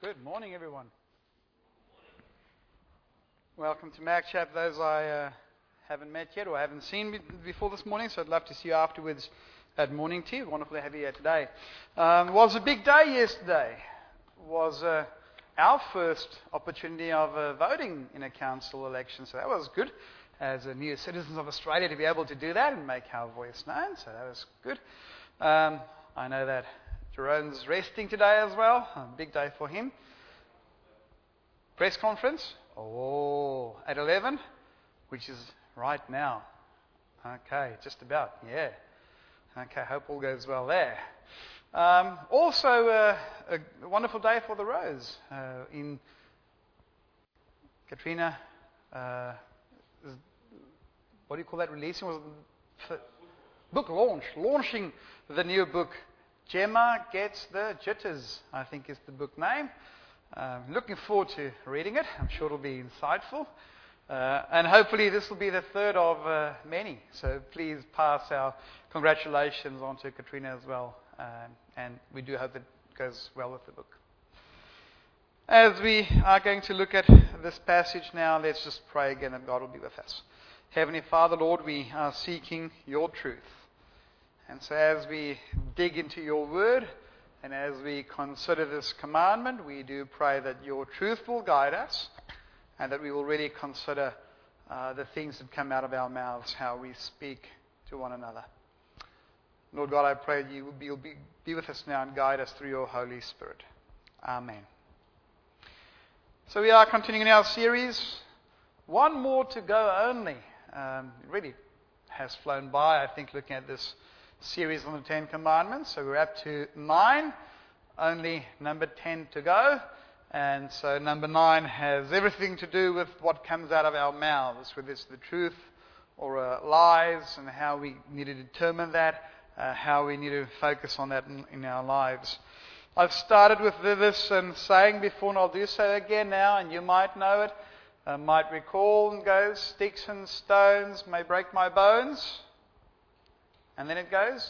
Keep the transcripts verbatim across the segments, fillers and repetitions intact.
Good morning, everyone. Welcome to MacChap. Those I uh, haven't met yet or haven't seen be- before this morning, so I'd love to see you afterwards at morning tea. Wonderful to have you here today. Um, it was a big day yesterday. It was uh, our first opportunity of uh, voting in a council election, so that was good as a new citizens of Australia to be able to do that and make our voice known, so that was good. Um, I know that Jerome's resting today as well. A big day for him. Press conference? Oh, at eleven, which is right now. Okay, just about, yeah. Okay, hope all goes well there. Um, also, uh, a wonderful day for the Rose uh, in Katrina. Uh, what do you call that? Releasing was it book launch, launching the new book. Gemma Gets the Jitters, I think is the book name. Um, looking forward to reading it. I'm sure it'll be insightful. Uh, and hopefully this will be the third of uh, many. So please pass our congratulations on to Katrina as well. Um, and we do hope it goes well with the book. As we are going to look at this passage now, let's just pray again that God will be with us. Heavenly Father, Lord, we are seeking your truth. And so as we dig into your word and as we consider this commandment, we do pray that your truth will guide us and that we will really consider uh, the things that come out of our mouths, how we speak to one another. Lord God, I pray that you will be, you'll be, be with us now and guide us through your Holy Spirit. Amen. So we are continuing our series. One more to go only. Um, it really has flown by, I think, looking at this series on the Ten Commandments. So we're up to nine, only number ten to go. And so number nine has everything to do with what comes out of our mouths, whether it's the truth or uh, lies, and how we need to determine that, uh, how we need to focus on that in, in our lives. I've started with this and saying before, and I'll do so again now, and you might know it, uh, might recall, and goes, sticks and stones may break my bones. And then it goes,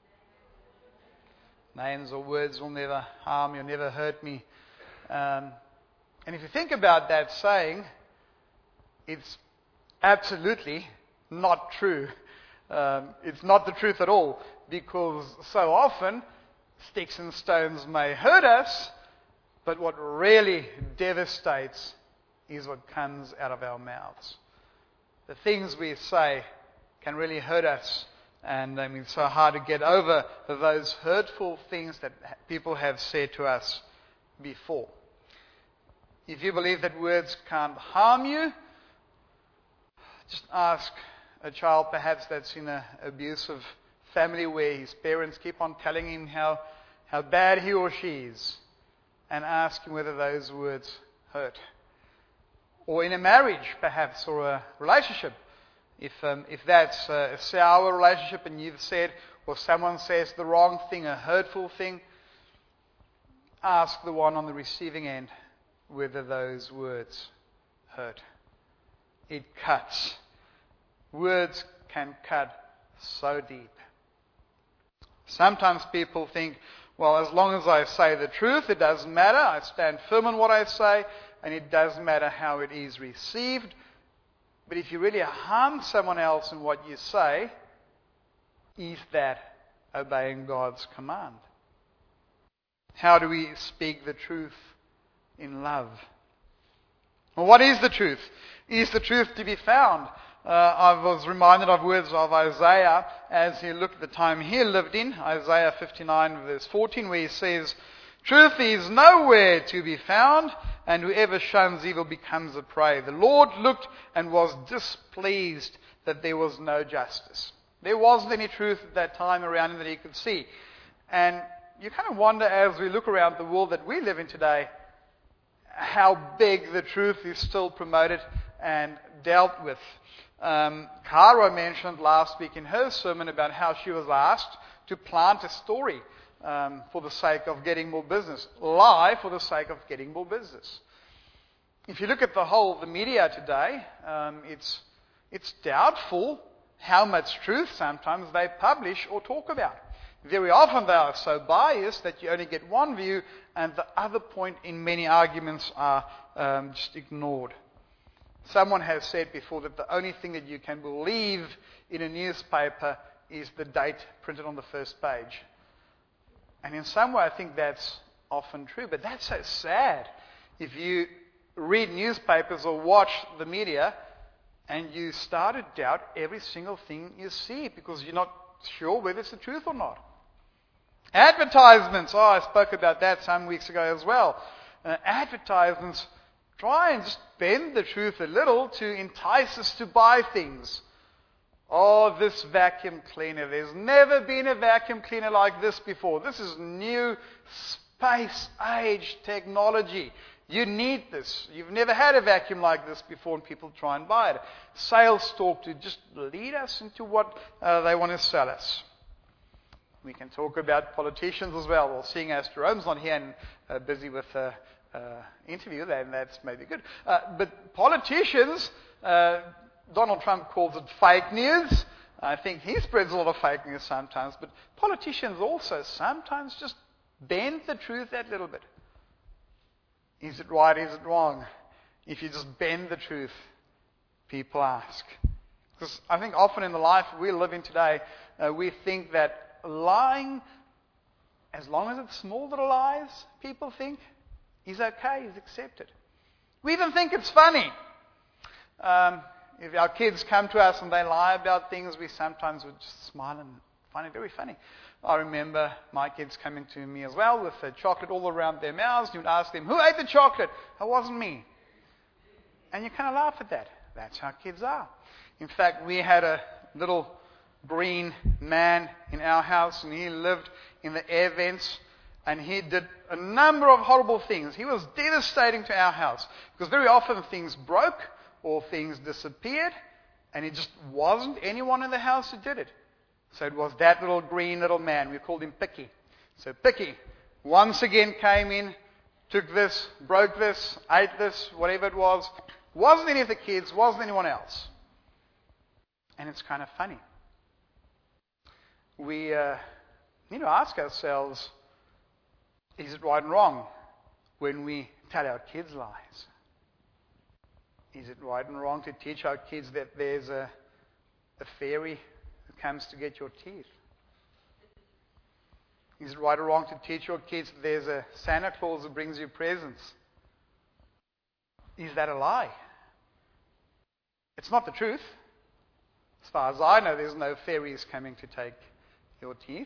names or words will never harm you, never hurt me. Um, and if you think about that saying, it's absolutely not true. Um, it's not the truth at all, because so often sticks and stones may hurt us, but what really devastates is what comes out of our mouths. The things we say can really hurt us. And I mean, it's so hard to get over those hurtful things that people have said to us before. If you believe that words can't harm you, just ask a child perhaps that's in an abusive family where his parents keep on telling him how, how bad he or she is, and ask him whether those words hurt. Or in a marriage perhaps, or a relationship. If um, if that's a sour relationship and you've said, or someone says the wrong thing, a hurtful thing, ask the one on the receiving end whether those words hurt. It cuts. Words can cut so deep. Sometimes people think, well, as long as I say the truth, it doesn't matter. I stand firm on what I say, and it doesn't matter how it is received. But if you really harm someone else in what you say, is that obeying God's command? How do we speak the truth in love? Well, what is the truth? Is the truth to be found? Uh, I was reminded of words of Isaiah as he looked at the time he lived in, Isaiah fifty-nine verse fourteen, where he says, "Truth is nowhere to be found, and whoever shuns evil becomes a prey. The Lord looked and was displeased that there was no justice." There wasn't any truth at that time around him that he could see. And you kind of wonder, as we look around the world that we live in today, how big the truth is still promoted and dealt with. Um, Cara mentioned last week in her sermon about how she was asked to plant a story Um, for the sake of getting more business. Lie for the sake of getting more business. If you look at the whole of the media today, um, it's it's doubtful how much truth sometimes they publish or talk about. Very often they are so biased that you only get one view and the other point in many arguments are um, just ignored. Someone has said before that the only thing that you can believe in a newspaper is the date printed on the first page. And in some way I think that's often true, but that's so sad. If you read newspapers or watch the media and you start to doubt every single thing you see because you're not sure whether it's the truth or not. Advertisements, oh, I spoke about that some weeks ago as well. Uh, advertisements try and just bend the truth a little to entice us to buy things. Oh, this vacuum cleaner. There's never been a vacuum cleaner like this before. This is new space age technology. You need this. You've never had a vacuum like this before, and people try and buy it. Sales talk to just lead us into what uh, they want to sell us. We can talk about politicians as well. Well, seeing as Jerome's not here and uh, busy with an uh, uh, interview, then that's maybe good. Uh, but politicians, uh, Donald Trump calls it fake news. I think he spreads a lot of fake news sometimes. But politicians also sometimes just bend the truth that little bit. Is it right? Is it wrong? If you just bend the truth, people ask. Because I think often in the life we live in today, uh, we think that lying, as long as it's small little lies, people think, is okay, is accepted. We even think it's funny. Um, if our kids come to us and they lie about things, we sometimes would just smile and find it very funny. I remember my kids coming to me as well with the chocolate all around their mouths. You would ask them, who ate the chocolate? It wasn't me. And you kind of laugh at that. That's how kids are. In fact, we had a little green man in our house, and he lived in the air vents, and he did a number of horrible things. He was devastating to our house, because very often things broke or things disappeared, and it just wasn't anyone in the house who did it. So it was that little green little man. We called him Picky. So Picky once again came in, took this, broke this, ate this, whatever it was. Wasn't any of the kids, wasn't anyone else. And it's kind of funny. We uh, need to ask ourselves, is it right and wrong when we tell our kids lies? Is it right and wrong to teach our kids that there's a, a fairy who comes to get your teeth? Is it right or wrong to teach your kids that there's a Santa Claus who brings you presents? Is that a lie? It's not the truth. As far as I know, there's no fairies coming to take your teeth.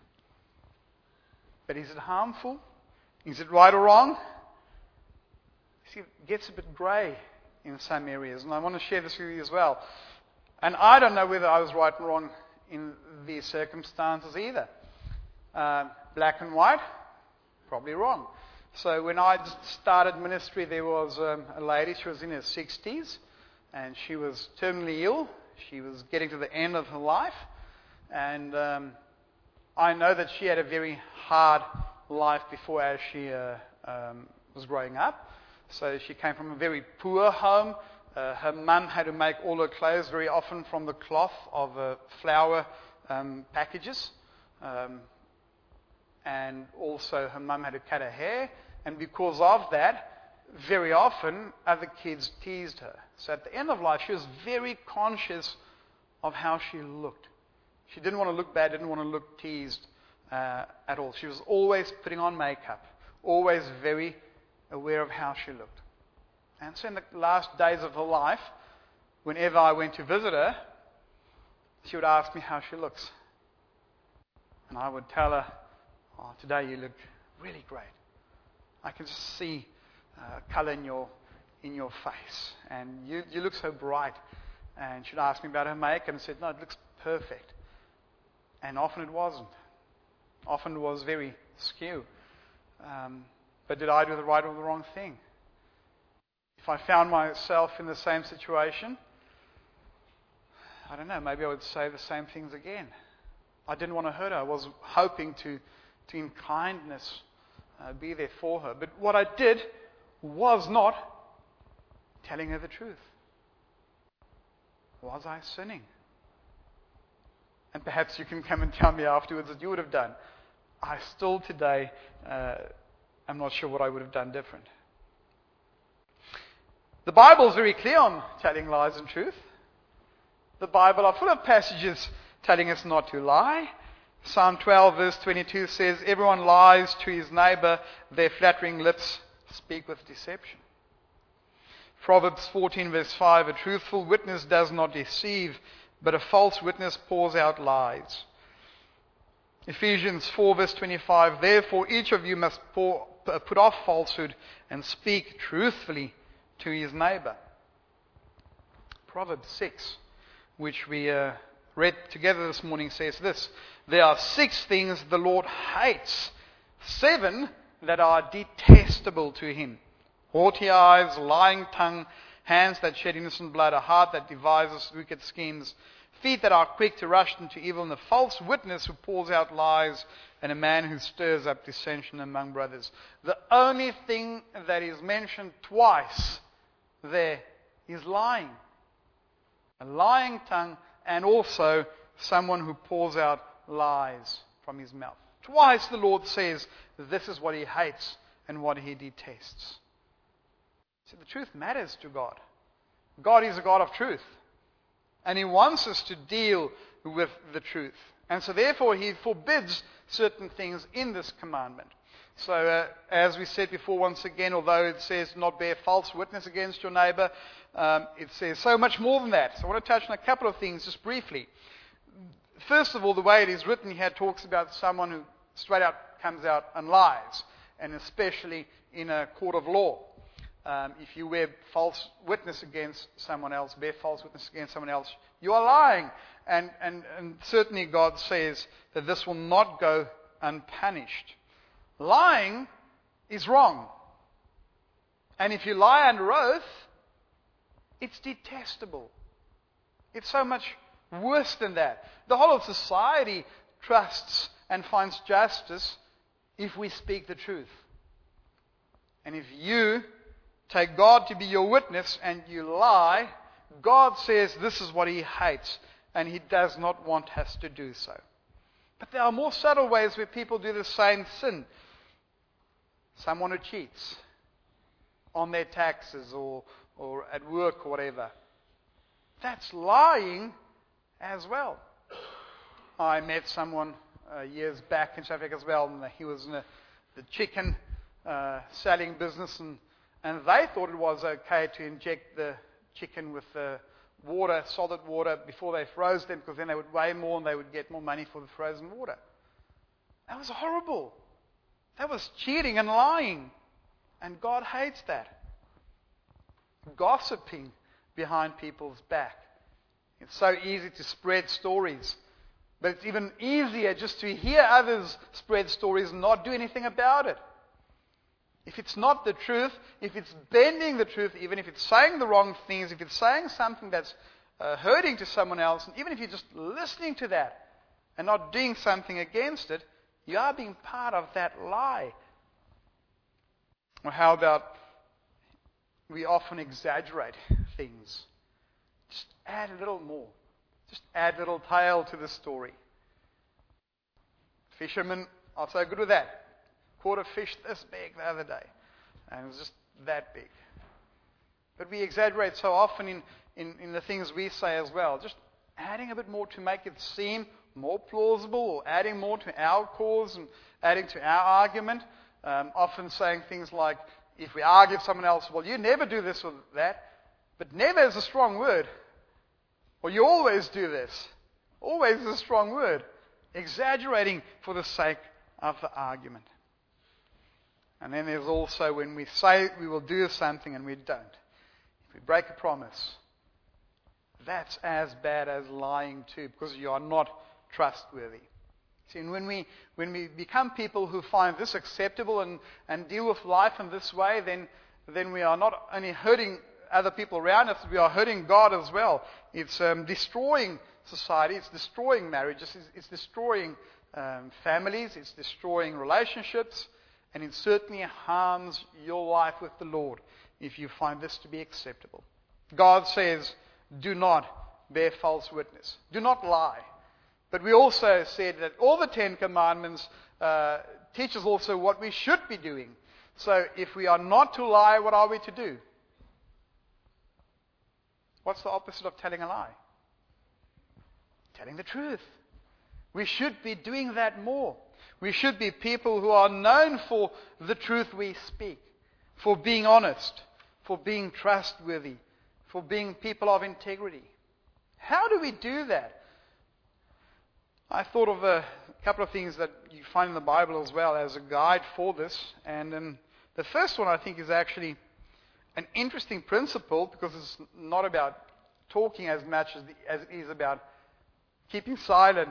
But is it harmful? Is it right or wrong? See, it gets a bit grey in some areas, and I want to share this with you as well. And I don't know whether I was right and wrong in these circumstances either. Uh, black and white, probably wrong. So when I started ministry, there was um, a lady, she was in her sixties, and she was terminally ill. She was getting to the end of her life. And um, I know that she had a very hard life before as she uh, um, was growing up. So she came from a very poor home. Uh, her mum had to make all her clothes very often from the cloth of uh, flour um, packages. Um, and also her mum had to cut her hair. And because of that, very often other kids teased her. So at the end of life, she was very conscious of how she looked. She didn't want to look bad, didn't want to look teased uh, at all. She was always putting on makeup, always very aware of how she looked. And so in the last days of her life, whenever I went to visit her, she would ask me how she looks. And I would tell her, oh, today you look really great. I can just see uh, colour in your in your face. And you, you look so bright. And she'd ask me about her makeup and said, no, it looks perfect. And often it wasn't. Often it was very skew. Um, but did I do the right or the wrong thing? If I found myself in the same situation, I don't know, maybe I would say the same things again. I didn't want to hurt her. I was hoping to, to in kindness, uh, be there for her. But what I did was not telling her the truth. Was I sinning? and perhaps you can come and tell me afterwards what you would have done. I still today, uh, I'm not sure what I would have done different. The Bible is very clear on telling lies and truth. The Bible are full of passages telling us not to lie. Psalm twelve verse twenty-two says, everyone lies to his neighbor, their flattering lips speak with deception. Proverbs fourteen verse five, a truthful witness does not deceive, but a false witness pours out lies. Ephesians four verse twenty-five, therefore each of you must pour, put off falsehood and speak truthfully to his neighbor. Proverbs six, which we uh, read together this morning, says this, there are six things the Lord hates, seven that are detestable to him. Haughty eyes, lying tongue, hands that shed innocent blood, a heart that devises wicked schemes, feet that are quick to rush into evil, and a false witness who pours out lies, and a man who stirs up dissension among brothers. The only thing that is mentioned twice there is lying. A lying tongue, and also someone who pours out lies from his mouth. Twice the Lord says this is what he hates and what he detests. So the truth matters to God. God is a God of truth. And he wants us to deal with the truth. And so therefore he forbids certain things in this commandment. So uh, as we said before, once again, although it says not bear false witness against your neighbor, um, it says so much more than that. So I want to touch on a couple of things just briefly. First of all, the way it is written here talks about someone who straight out comes out and lies, and especially in a court of law. Um, if you bear false witness against someone else, bear false witness against someone else, you are lying. And, and, and certainly God says that this will not go unpunished. Lying is wrong. And if you lie under oath, it's detestable. It's so much worse than that. The whole of society trusts and finds justice if we speak the truth. And if you take God to be your witness and you lie, God says this is what he hates, and he does not want us to do so. But there are more subtle ways where people do the same sin. Someone who cheats on their taxes or, or at work or whatever. That's lying as well. I met someone uh, years back in South Africa as well, and he was in a, the chicken uh, selling business, and, and they thought it was okay to inject the chicken with uh, water, solid water, before they froze them, because then they would weigh more and they would get more money for the frozen water. That was horrible. That was cheating and lying. And God hates that. Gossiping behind people's back. It's so easy to spread stories. But it's even easier just to hear others spread stories and not do anything about it. If it's not the truth, if it's bending the truth, even if it's saying the wrong things, if it's saying something that's uh, hurting to someone else, and even if you're just listening to that and not doing something against it, you are being part of that lie. Or how about we often exaggerate things? Just add a little more. Just add a little tail to the story. Fishermen are so good with that. Caught a fish this big the other day. And it was just that big. But we exaggerate so often in, in, in the things we say as well. Just adding a bit more to make it seem more plausible, or adding more to our cause and adding to our argument. Um, often saying things like, if we argue with someone else, well, you never do this or that. But never is a strong word. Or you always do this. Always is a strong word. Exaggerating for the sake of the argument. And then there's also when we say we will do something and we don't. If we break a promise, that's as bad as lying too, because you are not trustworthy. See, and when we when we become people who find this acceptable and, and deal with life in this way, then then we are not only hurting other people around us, we are hurting God as well. It's um, destroying society, it's destroying marriages, it's, it's destroying um, families, it's destroying relationships, and it certainly harms your life with the Lord if you find this to be acceptable. God says, do not bear false witness. Do not lie. But we also said that all the Ten Commandments uh, teach us also what we should be doing. So if we are not to lie, what are we to do? What's the opposite of telling a lie? Telling the truth. We should be doing that more. We should be people who are known for the truth we speak, for being honest, for being trustworthy, for being people of integrity. How do we do that? I thought of a couple of things that you find in the Bible as well as a guide for this. And um, the first one I think is actually an interesting principle, because it's not about talking as much as, the, as it is about keeping silent.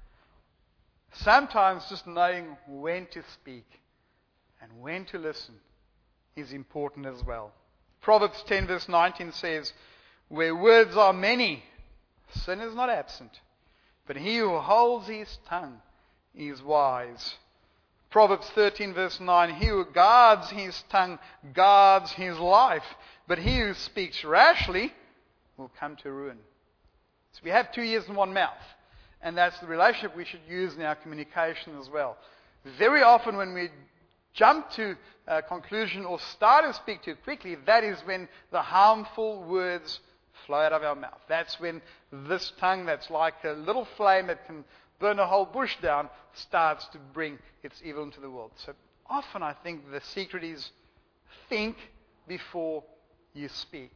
Sometimes just knowing when to speak and when to listen is important as well. Proverbs ten verse nineteen says, "Where words are many, sin is not absent, but he who holds his tongue is wise." Proverbs thirteen verse nine, "He who guards his tongue guards his life, but he who speaks rashly will come to ruin." So we have two ears and one mouth. And that's the relationship we should use in our communication as well. Very often when we jump to a conclusion or start to speak too quickly, that is when the harmful words flow out of our mouth. That's when this tongue that's like a little flame that can burn a whole bush down starts to bring its evil into the world. So often I think the secret is think before you speak.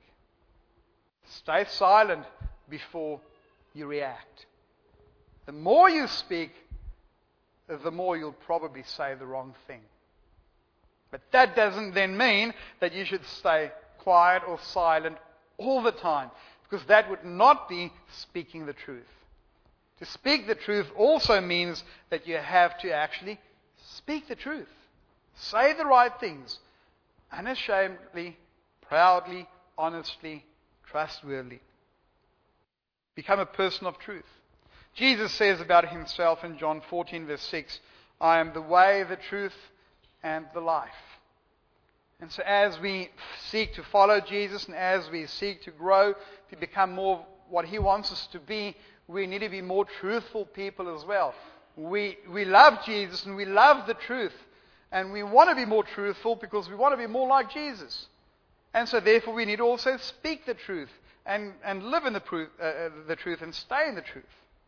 Stay silent before you react. The more you speak, the more you'll probably say the wrong thing. But that doesn't then mean that you should stay quiet or silent all the time, because that would not be speaking the truth. To speak the truth also means that you have to actually speak the truth. Say the right things, unashamedly, proudly, honestly, trustworthy. Become a person of truth. Jesus says about himself in John fourteen verse six, "I am the way, the truth, and the life." And so as we seek to follow Jesus and as we seek to grow to become more what he wants us to be, we need to be more truthful people as well. We, we love Jesus and we love the truth. And we want to be more truthful because we want to be more like Jesus. And so therefore we need to also speak the truth and, and live in the, proof, uh, the truth and stay in the truth.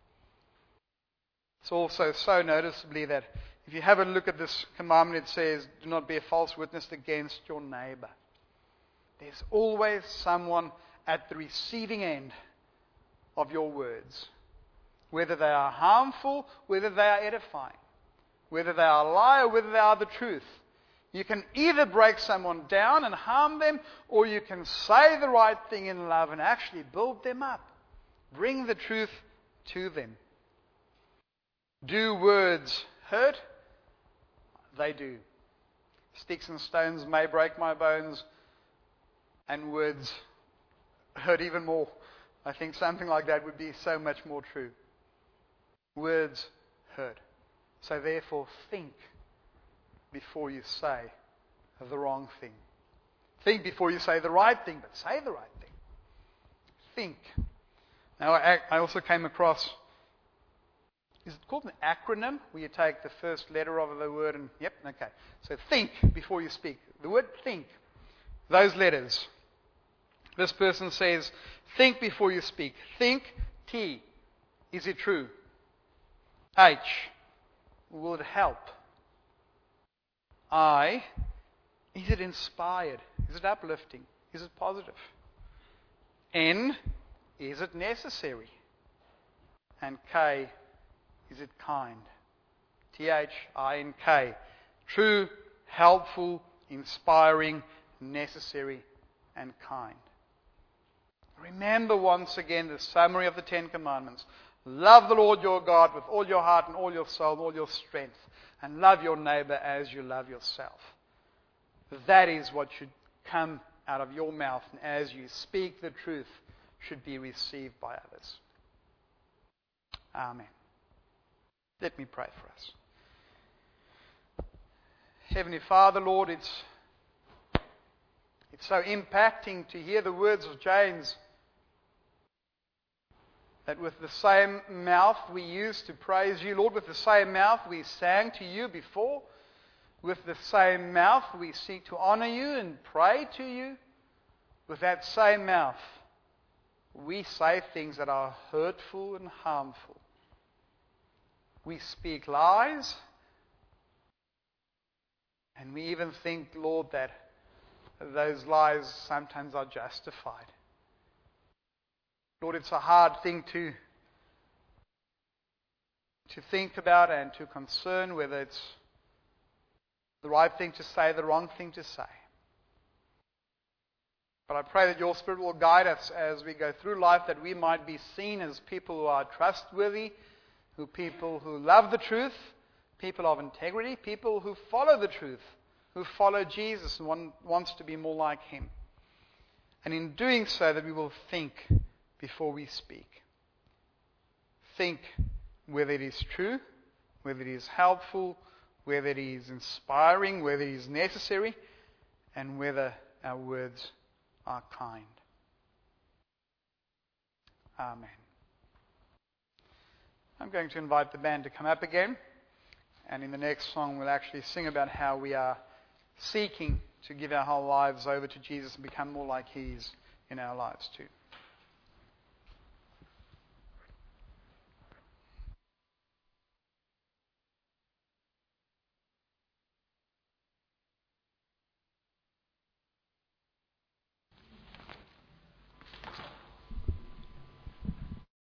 It's also so noticeably that if you have a look at this commandment, it says, "Do not be a false witness against your neighbor." There's always someone at the receiving end of your words. Whether they are harmful, whether they are edifying, whether they are a lie or whether they are the truth. You can either break someone down and harm them, or you can say the right thing in love and actually build them up. Bring the truth to them. Do words hurt? They do. Sticks and stones may break my bones, and words hurt even more. I think something like that would be so much more true. Words hurt. So therefore, think before you say the wrong thing. Think before you say the right thing, but say the right thing. Think. Now, I, I also came across, is it called an acronym, where you take the first letter of the word and, yep, okay. So think before you speak. The word think. Those letters. This person says, think before you speak. Think, T. Is it true? H. Will it help? I. Is it inspired? Is it uplifting? Is it positive? N. Is it necessary? And K. Is it kind? T H I N K. True, helpful, inspiring, necessary, and kind. Remember once again the summary of the Ten Commandments. Love the Lord your God with all your heart and all your soul and all your strength. And love your neighbor as you love yourself. That is what should come out of your mouth, and as you speak the truth, should be received by others. Amen. Let me pray for us. Heavenly Father, Lord, it's, it's so impacting to hear the words of James. That with the same mouth we used to praise you, Lord, with the same mouth we sang to you before, with the same mouth we seek to honor you and pray to you, with that same mouth we say things that are hurtful and harmful. We speak lies, and we even think, Lord, that those lies sometimes are justified. Lord, it's a hard thing to, to think about and to concern whether it's the right thing to say, the wrong thing to say. But I pray that your Spirit will guide us as we go through life, that we might be seen as people who are trustworthy, who people who love the truth, people of integrity, people who follow the truth, who follow Jesus and want, wants to be more like Him. And in doing so, that we will think before we speak. Think whether it is true, whether it is helpful, whether it is inspiring, whether it is necessary, and whether our words are kind. Amen. I'm going to invite the band to come up again, and in the next song we'll actually sing about how we are seeking to give our whole lives over to Jesus and become more like He is in our lives too.